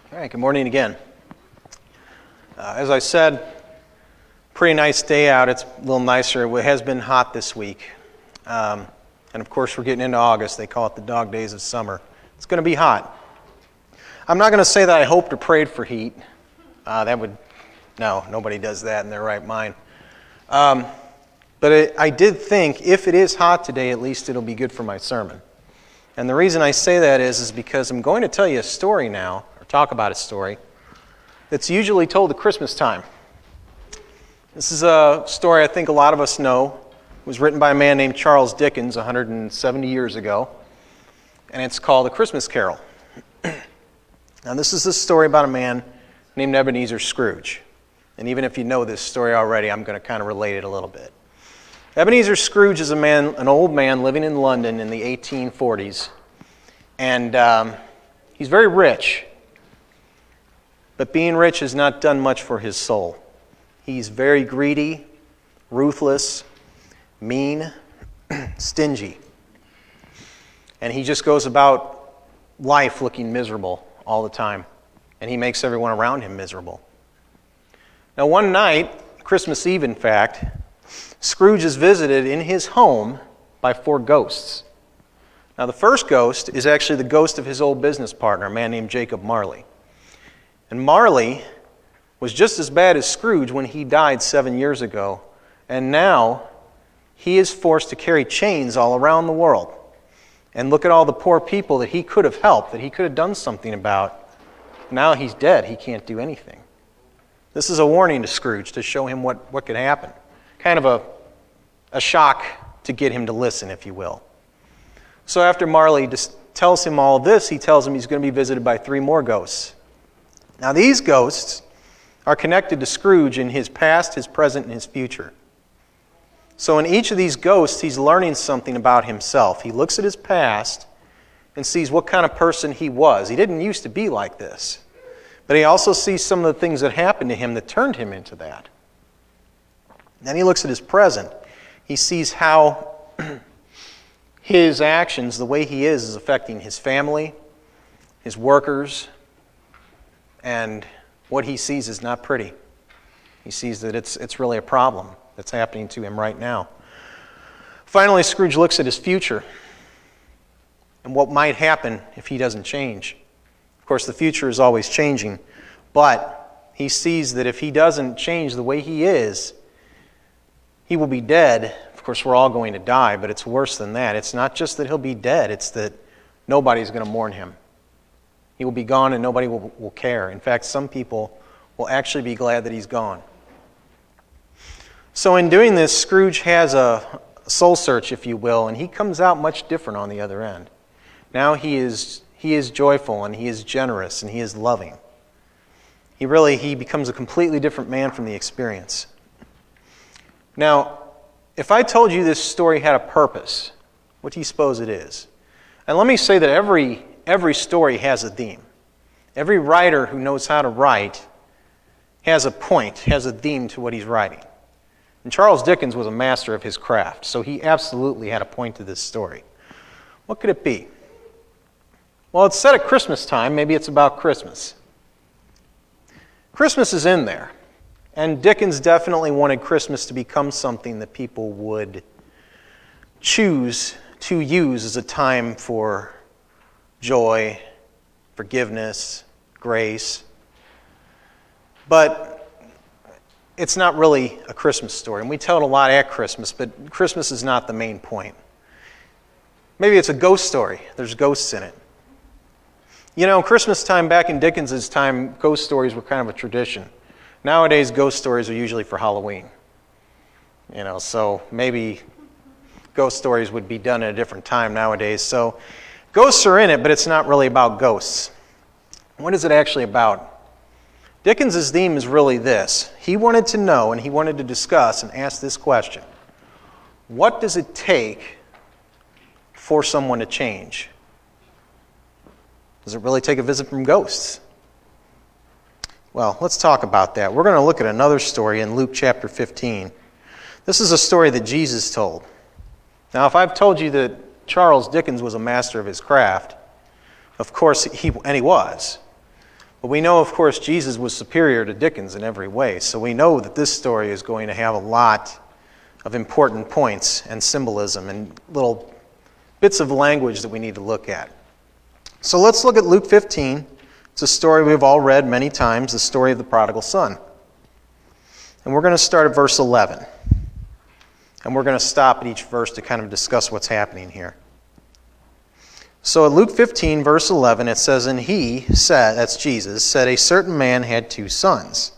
All right, good morning again. As I said, pretty nice day out. It's a little nicer. It has been hot this week. And of course, we're getting into August. They call it the dog days of summer. It's going to be hot. I'm not going to say that I hoped or prayed for heat. No, nobody does that in their right mind. But I did think if it is hot today, at least it'll be good for my sermon. And the reason I say that is because I'm going to tell you a story now, or talk about a story, that's usually told at Christmas time. This is a story I think a lot of us know. It was written by a man named Charles Dickens 170 years ago, and it's called A Christmas Carol. Now this is a story about a man named Ebenezer Scrooge. And even if you know this story already, I'm going to kind of relate it a little bit. Ebenezer Scrooge is an old man living in London in the 1840s. And he's very rich. But being rich has not done much for his soul. He's very greedy, ruthless, mean, stingy. And he just goes about life looking miserable all the time. And he makes everyone around him miserable. Now one night, Christmas Eve in fact, Scrooge is visited in his home by 4 ghosts. Now the first ghost is actually the ghost of his old business partner, a man named Jacob Marley. And Marley was just as bad as Scrooge when he died 7 years ago. And now he is forced to carry chains all around the world. And look at all the poor people that he could have helped, that he could have done something about. Now he's dead. He can't do anything. This is a warning to Scrooge to show him what could happen. Kind of a shock to get him to listen, if you will. So after Marley just tells him all this, he tells him he's going to be visited by 3 more ghosts. Now these ghosts are connected to Scrooge in his past, his present, and his future. So in each of these ghosts, he's learning something about himself. He looks at his past and sees what kind of person he was. He didn't used to be like this. But he also sees some of the things that happened to him that turned him into that. Then he looks at his present. He sees how his actions, the way he is affecting his family, his workers, and what he sees is not pretty. He sees that it's really a problem that's happening to him right now. Finally, Scrooge looks at his future and what might happen if he doesn't change. Of course, the future is always changing, but he sees that if he doesn't change the way he is, he will be dead. Of course, we're all going to die, but it's worse than that. It's not just that he'll be dead, it's that nobody's going to mourn him. He will be gone and nobody will care. In fact, some people will actually be glad that he's gone. So in doing this, Scrooge has a soul search, if you will, and he comes out much different on the other end. Now he is joyful and he is generous and he is loving. He becomes a completely different man from the experience. Now, if I told you this story had a purpose, what do you suppose it is? And let me say that every story has a theme. Every writer who knows how to write has a point, has a theme to what he's writing. And Charles Dickens was a master of his craft, so he absolutely had a point to this story. What could it be? Well, it's set at Christmas time. Maybe it's about Christmas. Christmas is in there. And Dickens definitely wanted Christmas to become something that people would choose to use as a time for joy, forgiveness, grace. But it's not really a Christmas story. And we tell it a lot at Christmas, but Christmas is not the main point. Maybe it's a ghost story. There's ghosts in it. You know, Christmas time, back in Dickens' time, ghost stories were kind of a tradition. Nowadays, ghost stories are usually for Halloween. You know, so maybe ghost stories would be done at a different time nowadays. So ghosts are in it, but it's not really about ghosts. What is it actually about? Dickens' theme is really this. He wanted to know and he wanted to discuss and ask this question. What does it take for someone to change? Does it really take a visit from ghosts? Well, let's talk about that. We're going to look at another story in Luke chapter 15. This is a story that Jesus told. Now, if I've told you that Charles Dickens was a master of his craft, of course, he was. But we know, of course, Jesus was superior to Dickens in every way. So we know that this story is going to have a lot of important points and symbolism and little bits of language that we need to look at. So let's look at Luke 15. It's a story we've all read many times, the story of the prodigal son. And we're going to start at verse 11. And we're going to stop at each verse to kind of discuss what's happening here. So at Luke 15, verse 11, it says, "And he said," that's Jesus, "said, a certain man had 2 sons.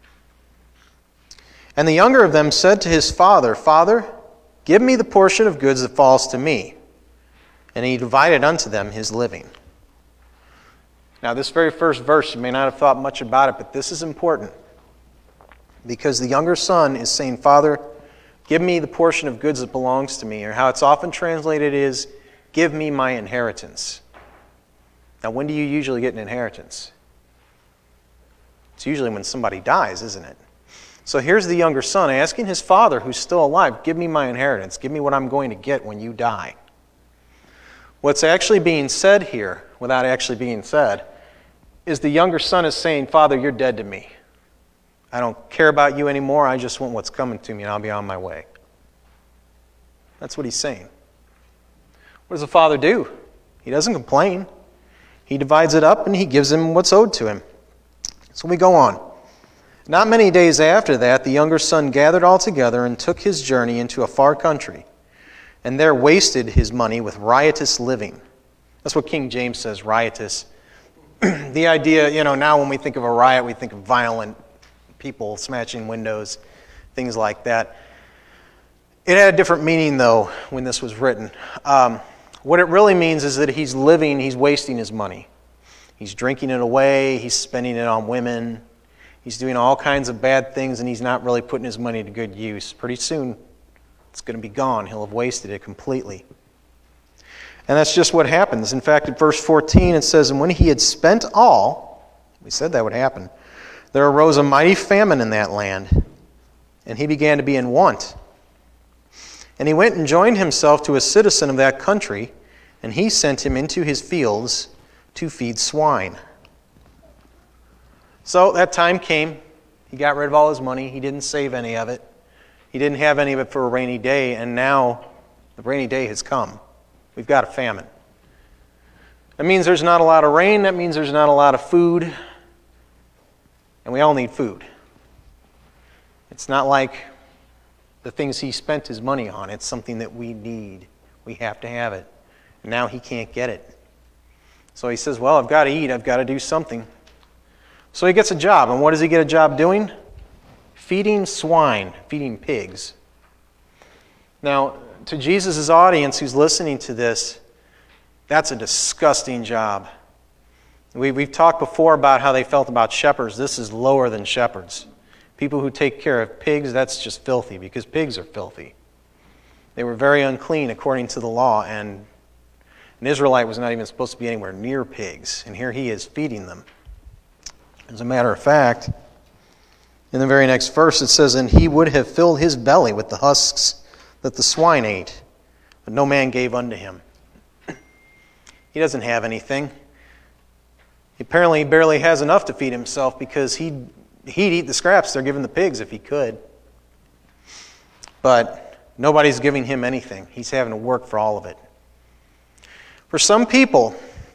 And the younger of them said to his father, Father, give me the portion of goods that falls to me. And he divided unto them his living." Now, this very first verse, you may not have thought much about it, but this is important. Because the younger son is saying, Father, give me the portion of goods that belongs to me. Or how it's often translated is, give me my inheritance. Now, when do you usually get an inheritance? It's usually when somebody dies, isn't it? So here's the younger son asking his father, who's still alive, give me my inheritance. Give me what I'm going to get when you die. What's actually being said here, without actually being said, is the younger son is saying, Father, you're dead to me. I don't care about you anymore. I just want what's coming to me, and I'll be on my way. That's what he's saying. What does the father do? He doesn't complain. He divides it up, and he gives him what's owed to him. So we go on. Not many days after that, the younger son gathered all together and took his journey into a far country, and there wasted his money with riotous living. That's what King James says, riotous. The idea, now when we think of a riot, we think of violent people smashing windows, things like that. It had a different meaning, though, when this was written. What it really means is that he's wasting his money. He's drinking it away, he's spending it on women, he's doing all kinds of bad things, and he's not really putting his money to good use. Pretty soon, it's going to be gone. He'll have wasted it completely. And that's just what happens. In fact, at verse 14, it says, "And when he had spent all," we said that would happen, "there arose a mighty famine in that land, and he began to be in want. And he went and joined himself to a citizen of that country, and he sent him into his fields to feed swine." So that time came. He got rid of all his money. He didn't save any of it. He didn't have any of it for a rainy day, and now the rainy day has come. We've got a famine. That means there's not a lot of rain. That means there's not a lot of food. And we all need food. It's not like the things he spent his money on. It's something that we need. We have to have it. And now he can't get it. So he says, well, I've got to eat. I've got to do something. So he gets a job. And what does he get a job doing? Feeding swine, feeding pigs. Now, to Jesus' audience who's listening to this, that's a disgusting job. We've talked before about how they felt about shepherds. This is lower than shepherds. People who take care of pigs, that's just filthy, because pigs are filthy. They were very unclean according to the law, and an Israelite was not even supposed to be anywhere near pigs, and here he is feeding them. As a matter of fact, in the very next verse it says, "And he would have filled his belly with the husks that the swine ate, but no man gave unto him." He doesn't have anything. Apparently he barely has enough to feed himself, because he'd eat the scraps they're giving the pigs if he could. But nobody's giving him anything. He's having to work for all of it. For some people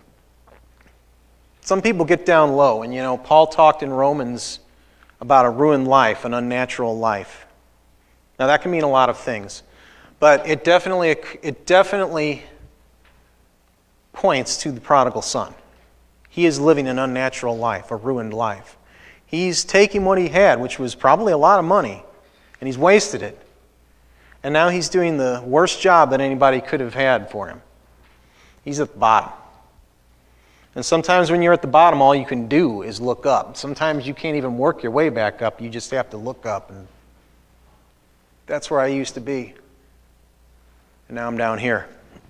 get down low. And Paul talked in Romans about a ruined life, an unnatural life. Now that can mean a lot of things. But it definitely points to the prodigal son. He is living an unnatural life, a ruined life. He's taking what he had, which was probably a lot of money, and he's wasted it. And now he's doing the worst job that anybody could have had for him. He's at the bottom. And sometimes when you're at the bottom, all you can do is look up. Sometimes you can't even work your way back up. You just have to look up. And that's where I used to be. And now I'm down here.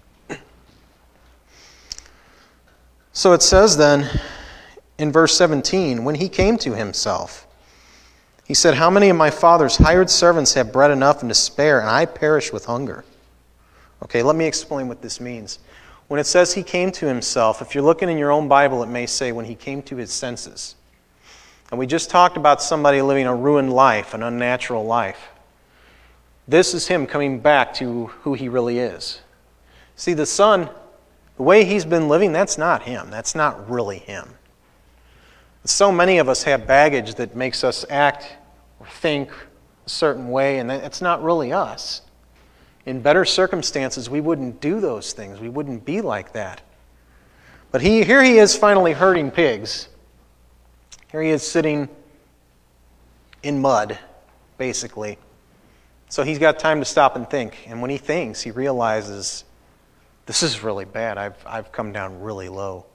So it says then in verse 17, "When he came to himself, he said, How many of my father's hired servants have bread enough and to spare, and I perish with hunger?" Okay, let me explain what this means. When it says he came to himself, if you're looking in your own Bible, it may say when he came to his senses. And we just talked about somebody living a ruined life, an unnatural life. This is him coming back to who he really is. See, the Son, the way he's been living, that's not him. That's not really him. So many of us have baggage that makes us act or think a certain way, and it's not really us. In better circumstances, we wouldn't do those things. We wouldn't be like that. But here he is finally herding pigs. Here he is sitting in mud, basically. So he's got time to stop and think. And when he thinks, he realizes, this is really bad. I've come down really low.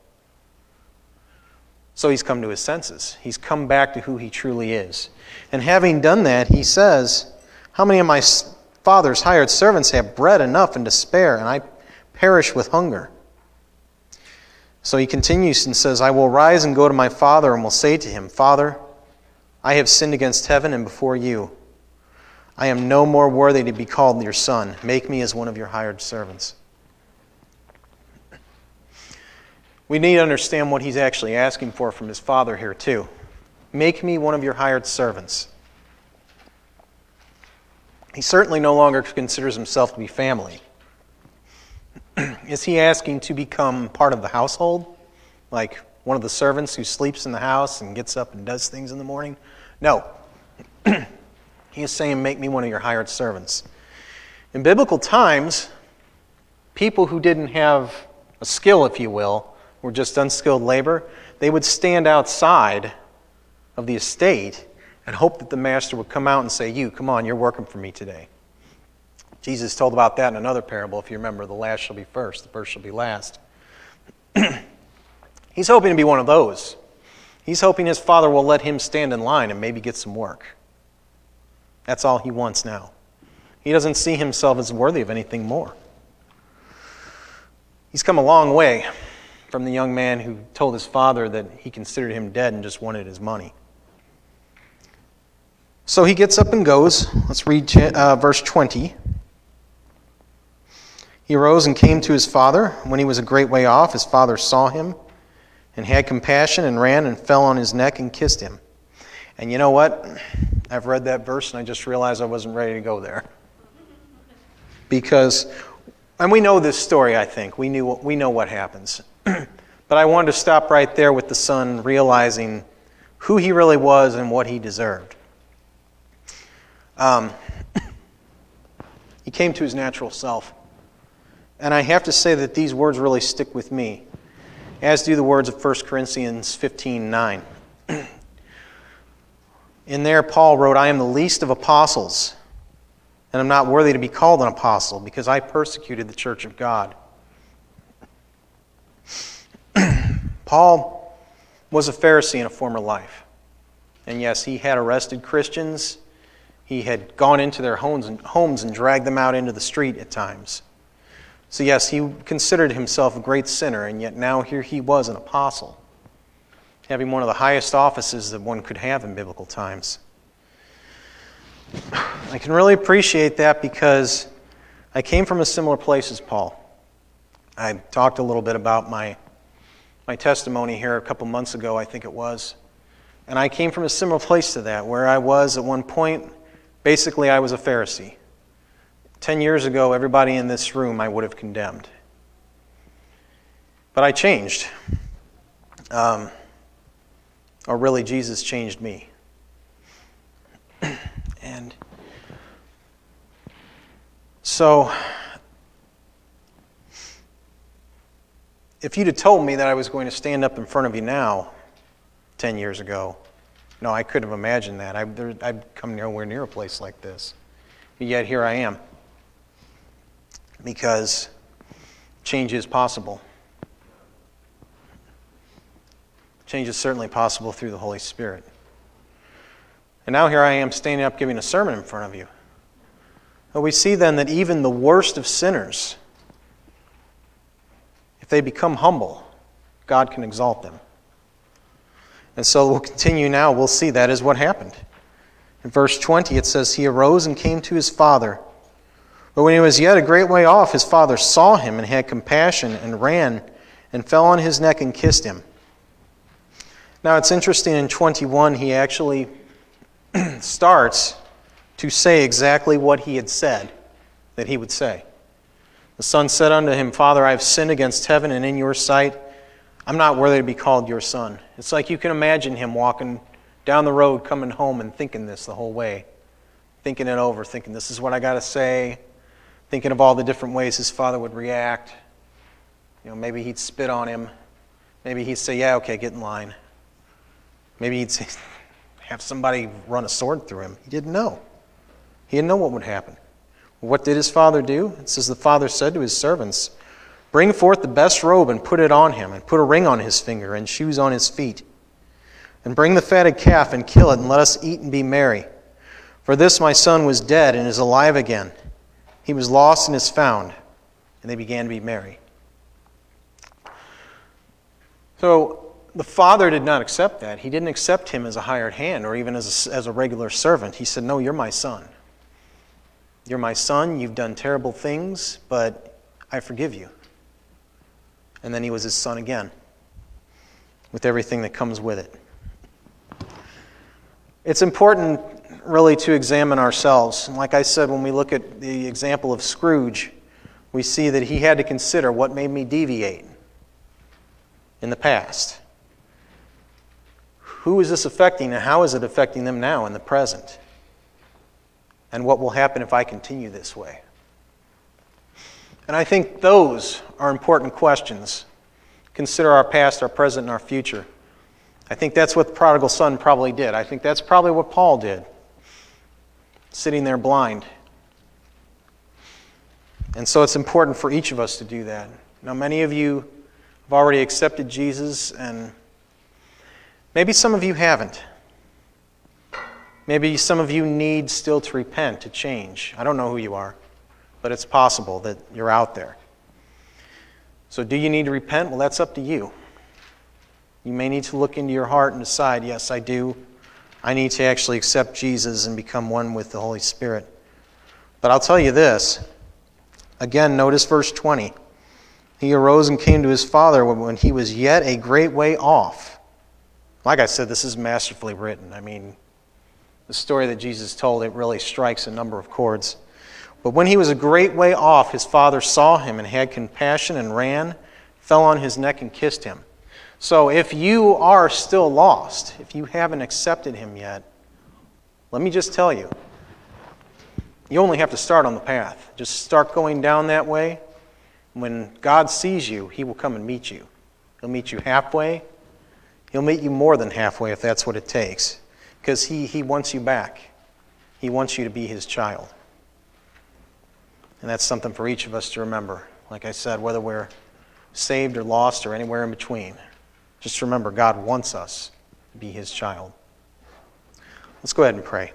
So he's come to his senses. He's come back to who he truly is. And having done that, he says, how many of my father's hired servants have bread enough and to spare, and I perish with hunger? So he continues and says, I will rise and go to my father and will say to him, Father, I have sinned against heaven and before you. I am no more worthy to be called your son. Make me as one of your hired servants. We need to understand what he's actually asking for from his father here too. Make me one of your hired servants. He certainly no longer considers himself to be family. Is he asking to become part of the household? Like one of the servants who sleeps in the house and gets up and does things in the morning? No. He is saying, make me one of your hired servants. In biblical times, people who didn't have a skill, if you will, were just unskilled labor, they would stand outside of the estate and hope that the master would come out and say, you, come on, you're working for me today. Jesus told about that in another parable, if you remember, the last shall be first, the first shall be last. He's hoping to be one of those. He's hoping his father will let him stand in line and maybe get some work. That's all he wants now. He doesn't see himself as worthy of anything more. He's come a long way from the young man who told his father that he considered him dead and just wanted his money. So he gets up and goes. Let's read verse 20. He arose and came to his father. When he was a great way off, his father saw him and had compassion and ran and fell on his neck and kissed him. And you know what? I've read that verse and I just realized I wasn't ready to go there. Because, and we know this story, I think. We know what happens. But I wanted to stop right there with the son realizing who he really was and what he deserved. He came to his natural self. And I have to say that these words really stick with me, as do the words of 1 Corinthians 15:9. In there, Paul wrote, I am the least of apostles, and I'm not worthy to be called an apostle, because I persecuted the church of God. Paul was a Pharisee in a former life. And yes, he had arrested Christians. He had gone into their homes and dragged them out into the street at times. So yes, he considered himself a great sinner, and yet now here he was an apostle, having one of the highest offices that one could have in biblical times. I can really appreciate that because I came from a similar place as Paul. I talked a little bit about my testimony here a couple months ago, I think it was. And I came from a similar place to that, where I was at one point, basically I was a Pharisee. 10 years ago, everybody in this room I would have condemned. But I changed. Or really, Jesus changed me. And so, if you'd have told me that I was going to stand up in front of you now, 10 years ago, no, I couldn't have imagined that. I'd come nowhere near a place like this. But yet here I am. Because change is possible. Change is certainly possible through the Holy Spirit. And now here I am standing up giving a sermon in front of you. But we see then that even the worst of sinners, if they become humble, God can exalt them. And so we'll continue now. We'll see that is what happened. In verse 20 it says, He arose and came to his father. But when he was yet a great way off, his father saw him and had compassion and ran and fell on his neck and kissed him. Now it's interesting, in 21, he actually starts to say exactly what he had said that he would say. The son said unto him, Father, I have sinned against heaven and in your sight. I'm not worthy to be called your son. It's like you can imagine him walking down the road, coming home and thinking this the whole way. Thinking it over, thinking this is what I got to say. Thinking of all the different ways his father would react. Maybe he'd spit on him. Maybe he'd say, yeah, okay, get in line. Maybe he'd say, have somebody run a sword through him. He didn't know. He didn't know what would happen. What did his father do? It says the father said to his servants, bring forth the best robe and put it on him, and put a ring on his finger and shoes on his feet. And bring the fatted calf and kill it, and let us eat and be merry. For this my son was dead and is alive again. He was lost and is found. And they began to be merry. So the father did not accept that. He didn't accept him as a hired hand or even as a regular servant. He said, no, you're my son. You're my son. You've done terrible things, but I forgive you. And then he was his son again, with everything that comes with it. It's important, really, to examine ourselves. And like I said, when we look at the example of Scrooge, we see that he had to consider what made me deviate in the past. Who is this affecting, and how is it affecting them now in the present? And what will happen if I continue this way? And I think those are important questions. Consider our past, our present, and our future. I think that's what the prodigal son probably did. I think that's probably what Paul did, sitting there blind. And so it's important for each of us to do that. Now, many of you have already accepted Jesus, and maybe some of you haven't. Maybe some of you need still to repent, to change. I don't know who you are, but it's possible that you're out there. So do you need to repent? Well, that's up to you. You may need to look into your heart and decide, yes, I do. I need to actually accept Jesus and become one with the Holy Spirit. But I'll tell you this. Again, notice verse 20. He arose and came to his father when he was yet a great way off. Like I said, this is masterfully written. I mean, the story that Jesus told, it really strikes a number of chords. But when he was a great way off, his father saw him and had compassion and ran, fell on his neck and kissed him. So if you are still lost, if you haven't accepted him yet, let me just tell you, you only have to start on the path. Just start going down that way. When God sees you, he will come and meet you. He'll meet you halfway. He'll meet you more than halfway if that's what it takes. Because he wants you back. He wants you to be his child. And that's something for each of us to remember. Like I said, whether we're saved or lost or anywhere in between, just remember God wants us to be his child. Let's go ahead and pray.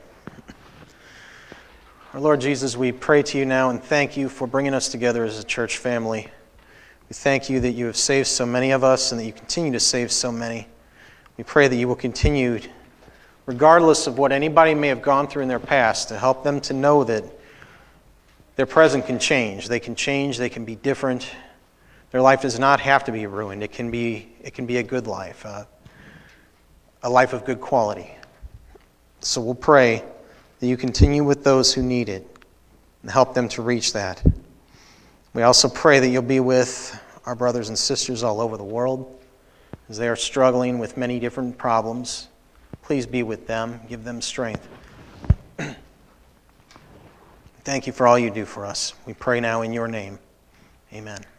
Our Lord Jesus, we pray to you now and thank you for bringing us together as a church family. We thank you that you have saved so many of us and that you continue to save so many. We pray that you will continue, regardless of what anybody may have gone through in their past, to help them to know that their present can change. They can change. They can be different. Their life does not have to be ruined. It can be a good life, a life of good quality. So we'll pray that you continue with those who need it and help them to reach that. We also pray that you'll be with our brothers and sisters all over the world as they are struggling with many different problems. Please be with them. Give them strength. Thank you for all you do for us. We pray now in your name. Amen.